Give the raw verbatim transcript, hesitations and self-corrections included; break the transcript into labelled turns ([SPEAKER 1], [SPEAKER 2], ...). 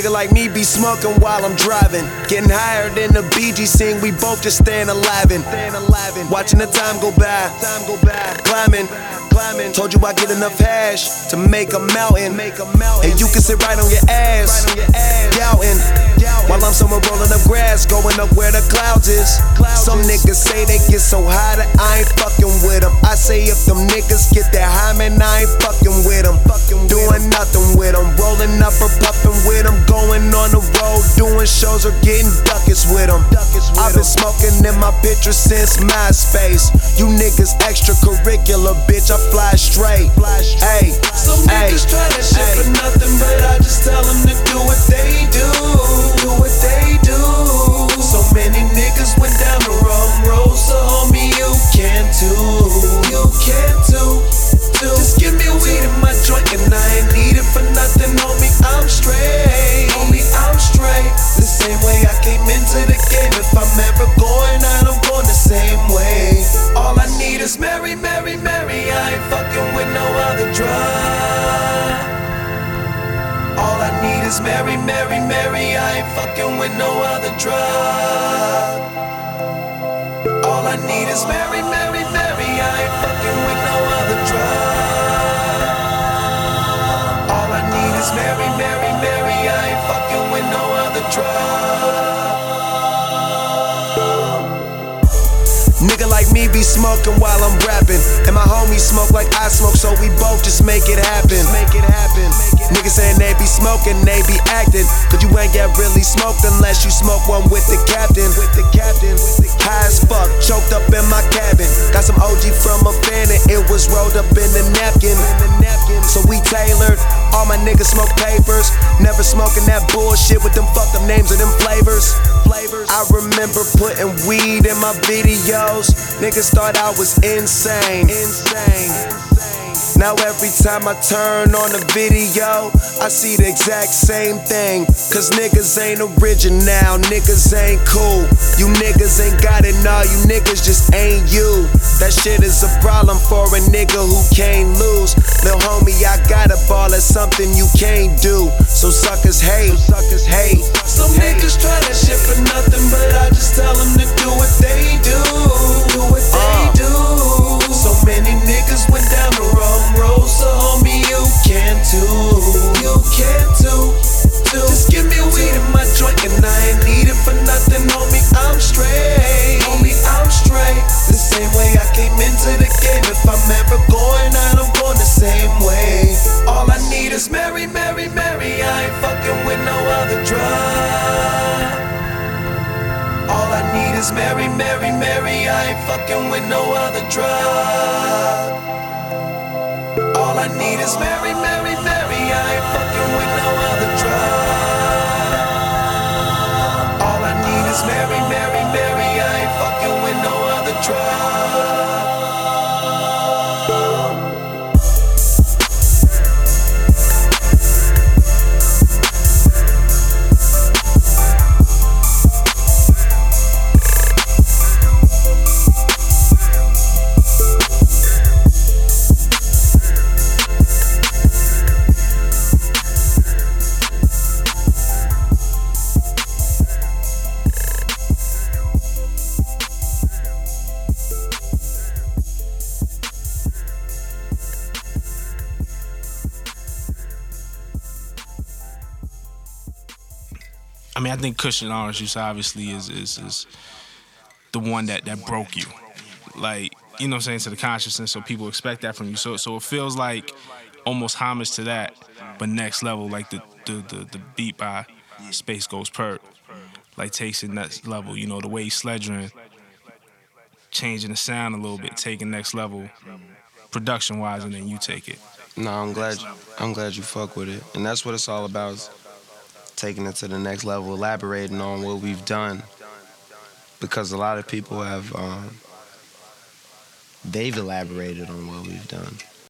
[SPEAKER 1] Nigga like me be smoking while I'm driving, getting higher than the B G scene. We both just staying alive and watching the time go by, time go by, climbing. Told you I get enough hash to make a mountain, and you can sit right on your ass, doubting, while I'm somewhere rolling up grass, going up where the clouds is. Some niggas say they get so high that I ain't fucking with them. I say if them niggas get that high, man, I ain't fucking with them. Doing nothing with them, rolling up or puffing with them, going on the road, doing shows or getting duckets with them. I've been smoking in my picture since MySpace. You niggas extracurricular, bitch, I fly straight. Ayy,
[SPEAKER 2] some niggas try that shit ay. for nothing, but I just tell them to do what they do. Do what they do. So many niggas went down the wrong road, so homie, you can too. You can too. Just give me weed in my joint and I ain't need it for nothing, homie, I'm straight. Homie, I'm straight. The same way I came into the game. If I'm ever going out, I'm going the same way. All I need is Mary, Mary, Mary. I ain't fucking with no other drug. All I need is Mary, Mary, Mary. I ain't fucking with no other drug. All I need is Mary, Mary, Mary. I ain't fucking with no other drug. All I need is Mary, Mary, Mary. I ain't fucking with no other drug.
[SPEAKER 1] Nigga like me be smoking while I'm rapping, and my homies smoke like I smoke, so we both just make it happen. Make it happen. Niggas saying they be smoking, they be acting, cause you ain't get really smoked unless you smoke one with the captain. With the captain. High as fuck, choked up in my cabin. Got some O G from a fan and it was rolled up in the napkin. So we tailored, all my niggas smoke papers, never smoking that bullshit with them fucked up names of them flavors. I remember putting weed in my videos, niggas thought I was insane. Insane. Now every time I turn on the video, I see the exact same thing. Cause niggas ain't original, niggas ain't cool. You niggas ain't got it, nah, you niggas just ain't you. That shit is a problem for a nigga who can't lose. Lil' homie, I got a ball, that's something you can't do. So suckers hate, suckers hate.
[SPEAKER 2] Some niggas try that shit for nothing, but I just tell them to do what they do. Do what they uh. do. So many niggas went down the wrong road, so homie, you can too. You can too. Just give me weed in my joint and I ain't need it for nothing, homie, I'm straight. Homie, I'm straight. The same way I came into the game. If I'm ever going out, I'm going the same way. All I need is Mary, Mary, Mary. I ain't fucking with no other drug. All I need is Mary, Mary, Mary. I ain't fucking with no other drug. All I need is Mary, Mary, Mary. I ain't fucking with no other drug. All I need is Mary, Mary, Mary. I ain't fucking with no other drug.
[SPEAKER 3] I mean, I think Kush and Orange Juice obviously is is is the one that, that broke you. Like, you know what I'm saying, to the consciousness, so people expect that from you. So so it feels like almost homage to that, but next level, like the the the, the beat by Space Ghost Perp, like takes it next level. You know, the way he's sledgering, changing the sound a little bit, taking next level, production wise, and then you take it.
[SPEAKER 4] No, I'm glad I'm glad you fuck with it, and that's what it's all about. Is taking it to the next level, elaborating on what we've done, because a lot of people have um, they've elaborated on what we've done.